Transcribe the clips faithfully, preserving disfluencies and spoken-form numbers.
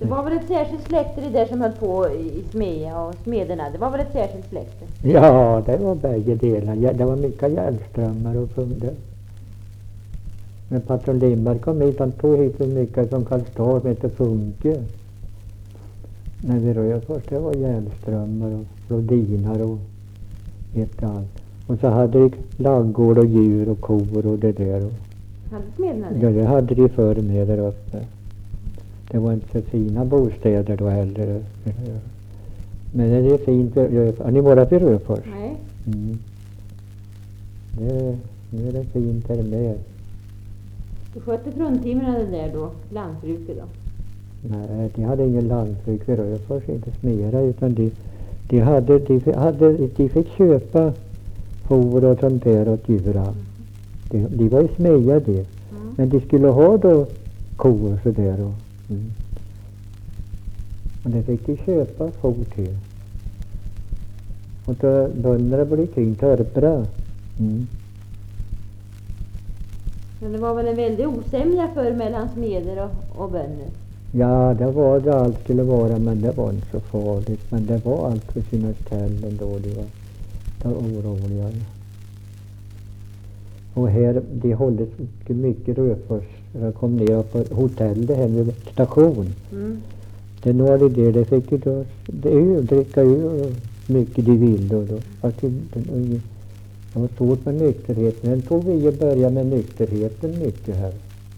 Det var väl ett särskilt släkte det där som höll på i Smedja och smederna. Det var väl ett särskilt släkte? Ja, det var bägge delar. Ja, det var mycket Järnströmmar och punkter. Men patron Lindberg kom hit, han tog hit så mycket från Karlstad som heter Funke. När vi röd först, det var Järnströmmar och Rodinar och ett och allt. Och så hade de laggård och djur och kor och det där. Och, Hade smederna det? ja, det hade de förr med där uppe. Det var inte så fina bostäder då heller. Men det är fint. Har ni varit i Röfors? Nej. Mm. Det, nu är det fint där med. Du skötte fruntimmerna det där då? Lantbruket då? Nej, de hade ingen lantbruk vid Röfors, inte Smera, utan de, de, hade, de, hade, de fick köpa får och sånt där åt djuren. De, de var i Smedja det. Mm. Men de skulle ha då kor så där och, mm. och det fick de köpa får till. Och då bönderna blev kring törpra. Mm. Men det var väl en väldig osämja för mellan smeder och, och bönder? Ja, det var det allt skulle vara, men det var inte så farligt. Men det var allt för sina ställen då, de var, de var oroliga. Och här, de håller mycket, mycket Röfors. Jag kom ner på hotellet här vid station. Mm. Det var det där, det fick ju då, det är ju dricka ur mycket de ville då. Fast det, det, det var svårt med nykterheten. Den tog vi att börja med nykterheten mycket här.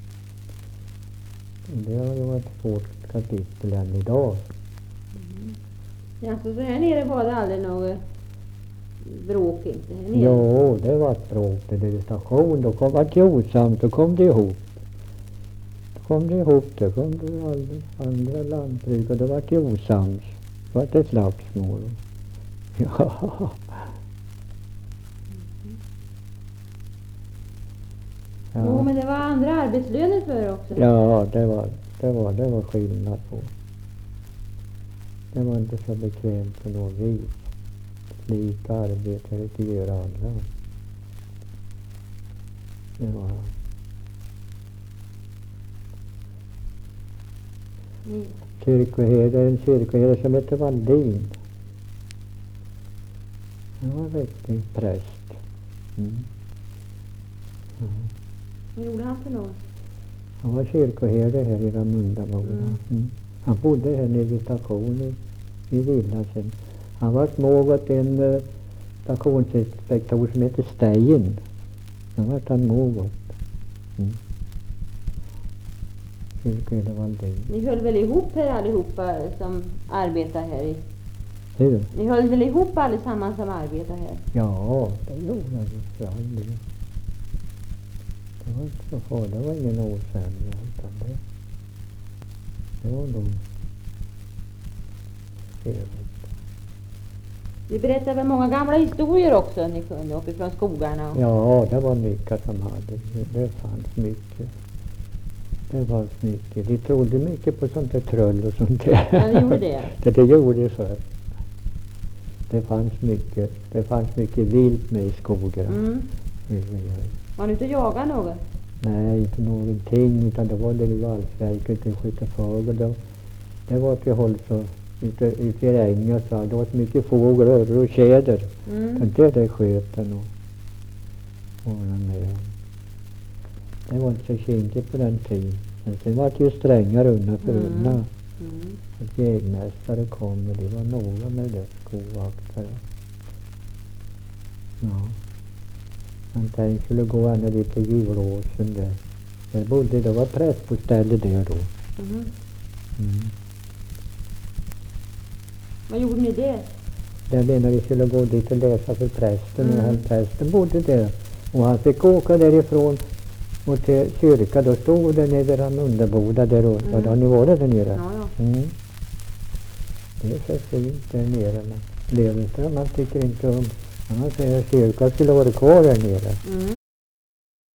Det har ju varit ett svårt kapitel än idag. Mm. Ja, så, så här nere var det aldrig något bråk inte? Här nere. Jo, det var ett bråk. Det där i station. Då kom det osams, då kom det ihop. Då kom det ihop, då kom det aldrig, andra lantbruk och då var det osams. Det var ett slagsmål. Ja. Ja. Jo, men det var andra arbetslöner för också. Ja, det var, det var, det var skillnad på. Det var inte så bekvämt på något vis. Lika arbete eller att göra andra. Det var... Mm. Kyrkoherde, en kyrkoherde som hette Valdin. Han var en riktig präst. Mm. Mm. Vad gjorde han för något? Han var kyrkoherde här i Ramundabona. Mm. Mm. Han bodde här nere vid stationen i Villasen. Han var små åt en uh, stationsinspektor som heter Stein. Han var han något. Mm. Kyrkoherde Valdin. Ni höll väl ihop här allihopa som arbetar här i... Hur? Ni höll väl ihop allesammans som arbetar här? Ja, det gjorde vi för all del. Det var inte så farligt, det var ingen osämja utan det, det var nog trevligt. Vi berättar väl många gamla historier också ni kunde uppifrån skogarna? Och... Ja, det var mycket som hade, det, det fanns mycket. Det var mycket, de trodde mycket på sånt där trull och sånt där. Ja, det gjorde det. det, det gjorde det för. Det fanns mycket, det fanns mycket vilt med i skogen. Mm. Var ni ute och jagade något? Nej, inte någonting, utan det var det i valsverket i Skyttefågel. Det, det var till håll så ute, ute i ängen så det var så mycket fågel, över och tjäder. Mm. Det där sköt den och ordnade med. Det var inte så kinkigt på den tiden. Men sen var det ju strängare undan för Mm. undan. Mm. Att jägmästare kom och det var några med det, skovaktare. Ja. Han tänkte skulle gå ända dit på Djuråsen där. Där bodde, det var prästboställe där då. Mm. Mm. Vad gjorde ni det? Där menade vi skulle gå dit och läsa för prästen Mm. och han, prästen bodde där. Och han fick åka därifrån och till kyrka. Då stod det nere vid Ramundeboda där och Mm. då har ni varit där nere? Ja, ja. Mm. Det är så fint där nere. Men Levenström man tycker inte om. Han säger att kyrkan skulle vara kvar där nere. Mm.